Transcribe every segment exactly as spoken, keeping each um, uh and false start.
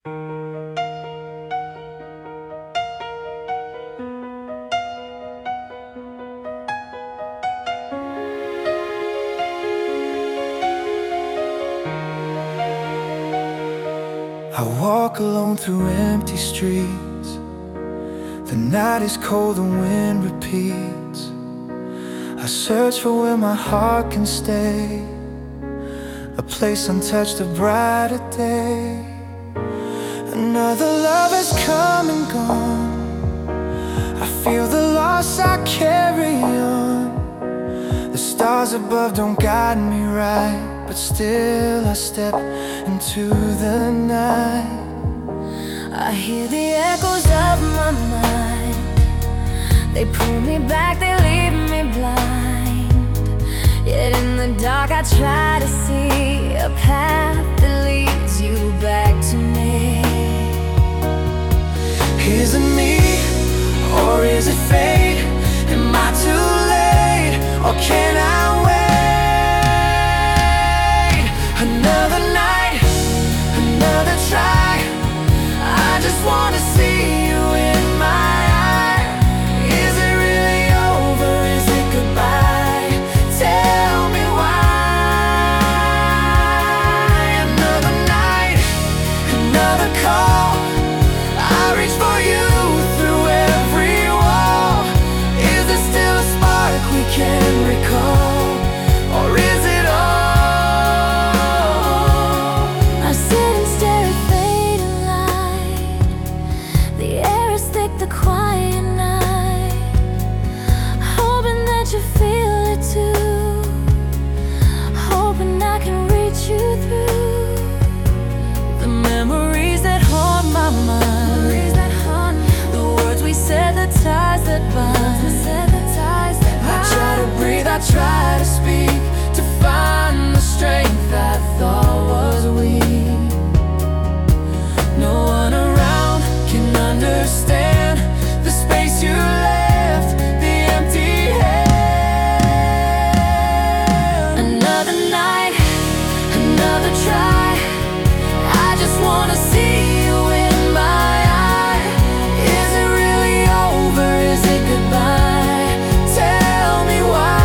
I walk alone through empty streets. The night is cold, the wind repeats. I search for where my heart can stay, a place untouched, a brighter day. Another love has come and gone. I feel the loss, I carry on. The stars above don't guide me right, but still I step into the night. I hear the echoes of my mind. They pull me back, they leave me blind. Yet in the dark I try to see a path that leads you back to me. Is it me, or is it fate? Am I too late, or can I wait? Another night, another try. I just wanna see you in my eye. Is it really over? Is it goodbye? Tell me why. Another night, another call. I reach for you through every wall. Is there still a spark we can recall? Or is it all? I sit and stare at fading light. The air is thick, the quiet night. Hoping that you feel it too. Hoping I can reach you through the memories that haunt my mind. The words we said, the ties that bind. I try to breathe, I try to speak, to find the strength I thought was weak. No one around can understand the space you left, the empty hand. Another night, another try. I just wanna see you in my eye. Is it really over? Is it goodbye? Tell me why.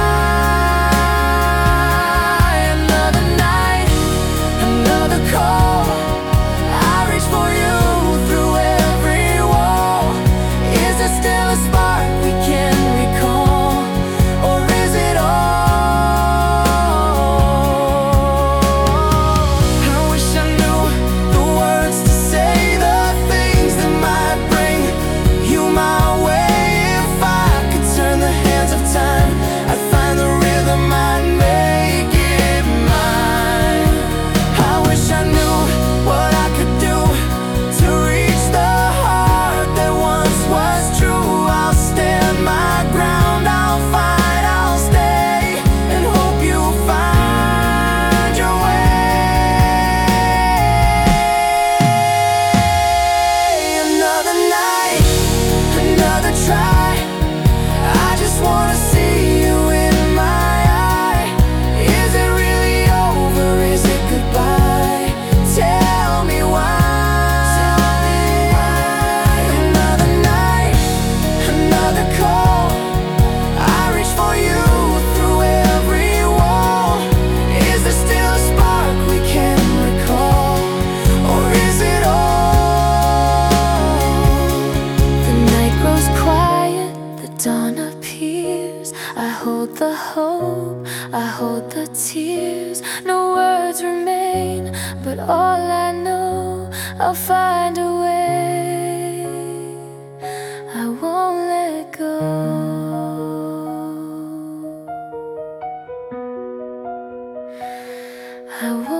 Another night, another call. I reach for you through every wall. Is there still a spark we can recall? Or is it all? I wish I knew the words to say, the things that might bring you my way. If I could turn the hands of time, I'd find the rhythm, I'd make it mine. I wish I knew what I could do to reach the heart that once was true. I'll stand my ground, I'll fight, I'll stay, and hope you find your way. Another night, another try. I just wanna see you in my eye. Is it really over? Is it goodbye? Tell me why. Another night, another call. I reach for you through every wall. Is there still a spark we can recall? Or is it all? The night grows quiet, the dawn appears. I hold the hope, I hold the tears. No words remain, but all I know, I'll find a way. I won't let go. I won't